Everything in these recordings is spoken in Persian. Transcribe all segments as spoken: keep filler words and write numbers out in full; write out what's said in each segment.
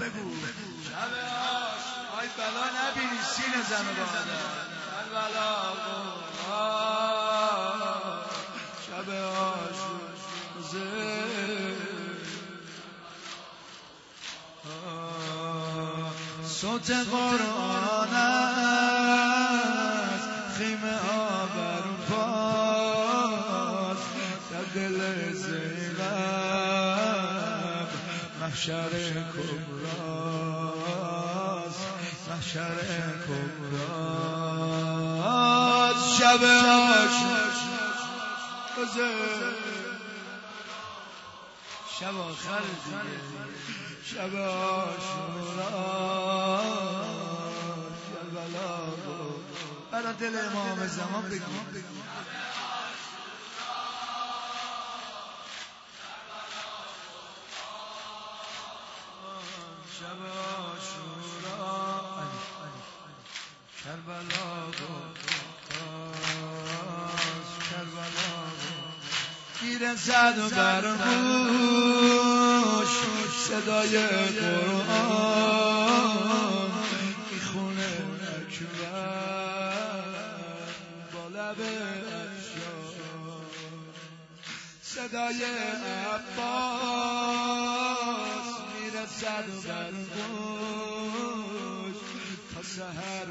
شب آش آی بلا نبینی سینه زن و بادر بلا شب آش صوت قرآن است خیمه ها بر پاس در دل زینب محشر کبراست محشر کبراست شب عاشق شب آخر دیگه شب عاشورا کربلا برای دل امام زمان بگو شب عاشورا کربلا کربلا گیر زد و برموش صدای قرآن میخونه اکبر با لب افشار صدای عباس میرسد و برموش تا سحر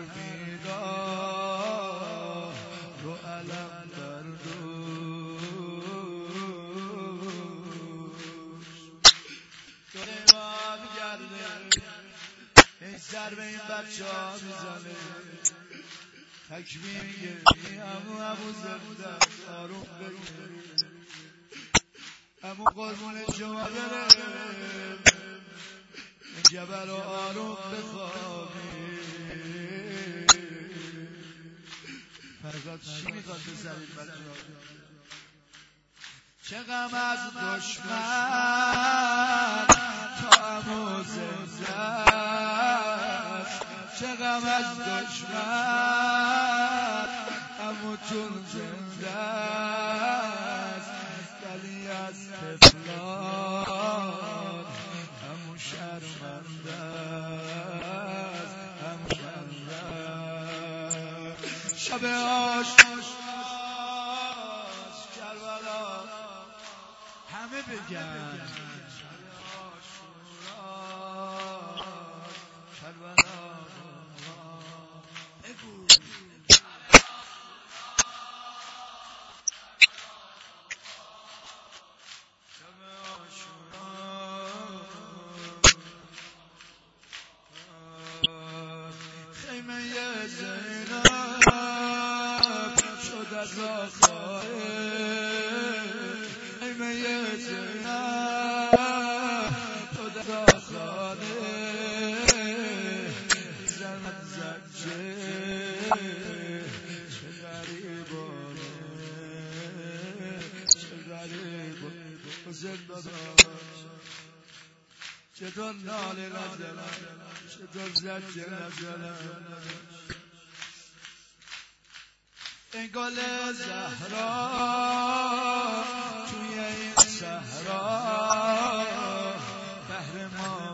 بیدار رو علم سر به این بچه ها میزنه تکبیر میگه امو امو زنده آروم بگیره امو قربون شما بره این جبل آروم بخوابی فرزاد چی میخواد بزن این بچه ها چه غم از دشمن تا امو زنده چه غم از دشمن عموتون زنده است ولی از طفلان عمو شرمنده است عمو شرمنده شب عاشق کربلا همه بگن چطور ناله نزدن چطور زجه نزدن این گل زهرا توی این صحرا بهر ما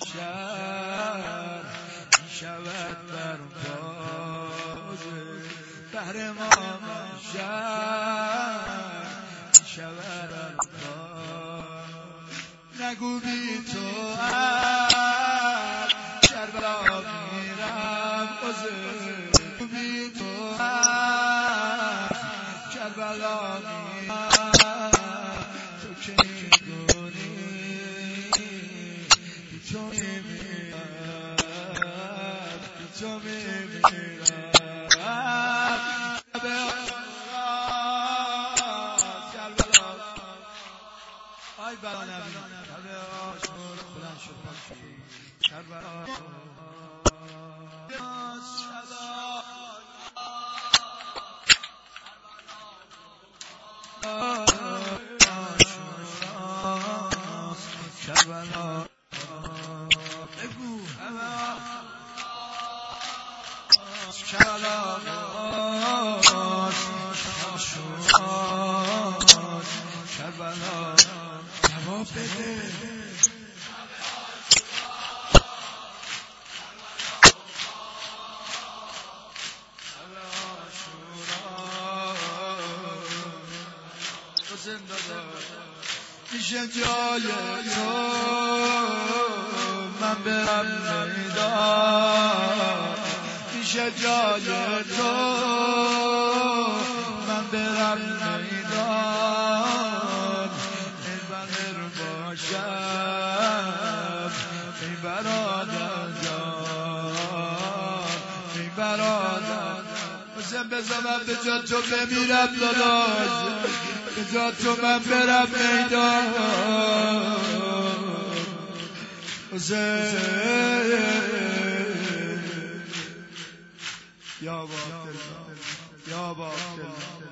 محشر میشود بر بازه بهر ما محشر میشود بر نگو بی تو هم کربلا میرم نگو بی تو هم کربلا میرم تو که میدونی بی تو میمیرم بی تو میمیرم آی بلا نبینم کربلا کربلا بگو کربلا کربلا جواب بده میشه جای تو من برم میدان میشه جای تو من برم میدان ای بغیر باشم ای برادر جان ای برادر حسین بذار من به جا تو بمیرم داداش به جا تو من برم میدان حسین یا باطل یا باطل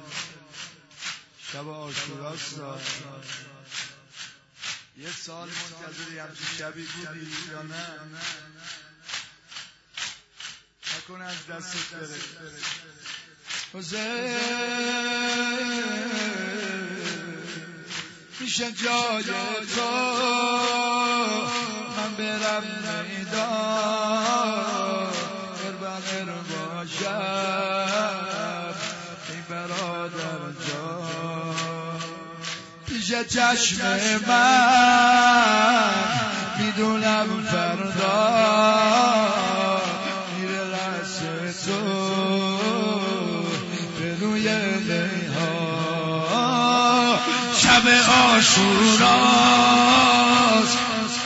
شب عاشوراست یه سال منتظری همچین شبی بودی یا نه نکن از دستت بره حسین میشه جای تو من برم میدان غیر بغیر باشم ای برادر جان پیش چشم من میدونم فردا میره رس تو به روی لیها شب عاشوراست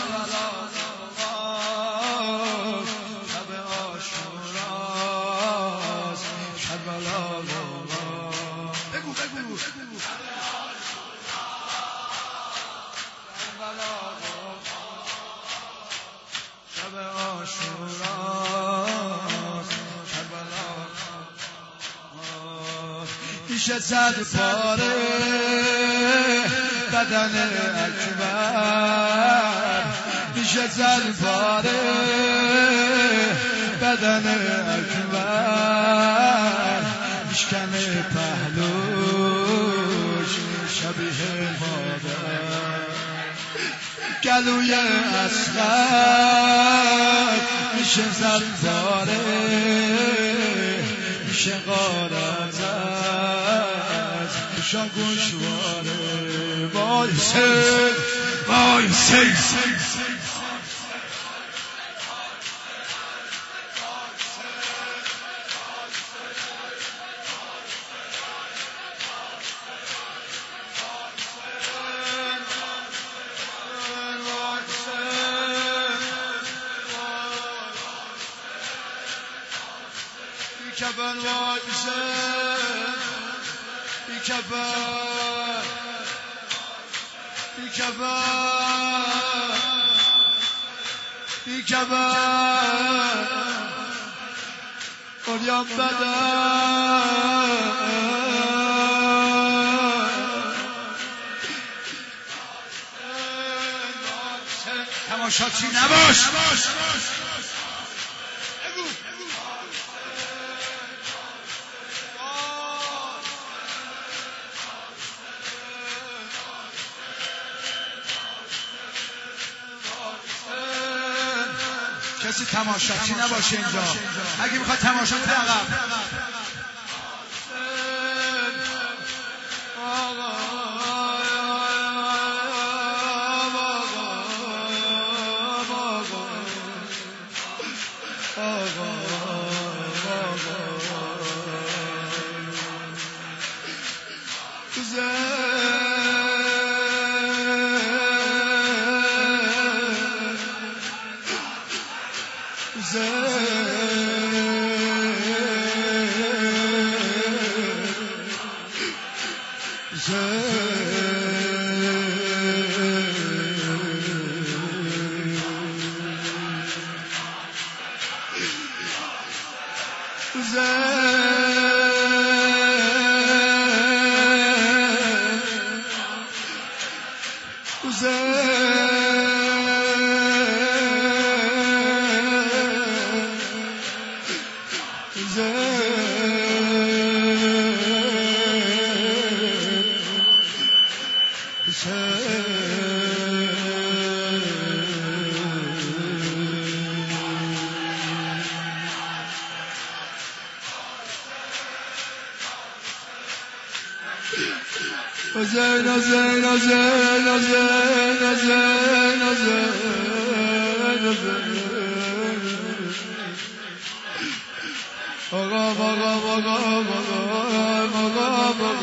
بگو بگو شب عاشوراست کربلا میشه صد پاره بدن اکبر میشه صد پاره بدن اکبر میشکنه پهلوش شبیه مادر گلوی اصغر میشه زد پاره میشه غارت از شان گوشواره وای سید وای سید بیکبر وای حسین بیکبر بیکبر بیکبر اولیان بدن تماشاچی نباش کسی تماشاچی نباشه اینجا اگه میخواد تماشا کنه عقب حسین حسین حسین حسین حسین حسین آقا آقا آقا آقا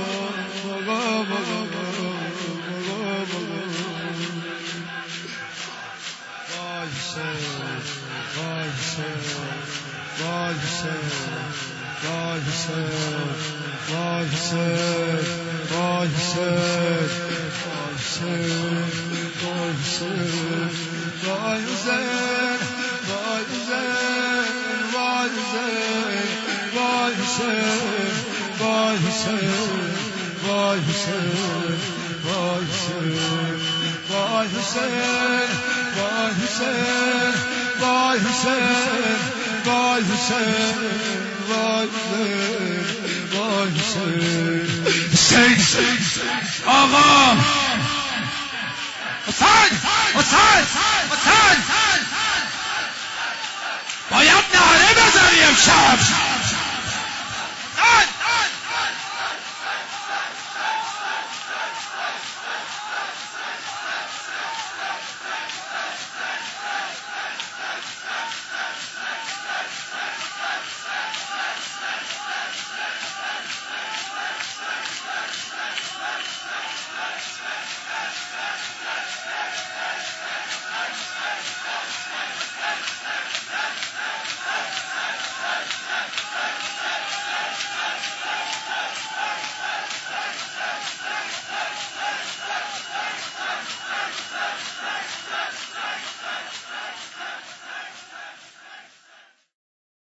آقا حسین حسین حسین باید نعره بزنی امشب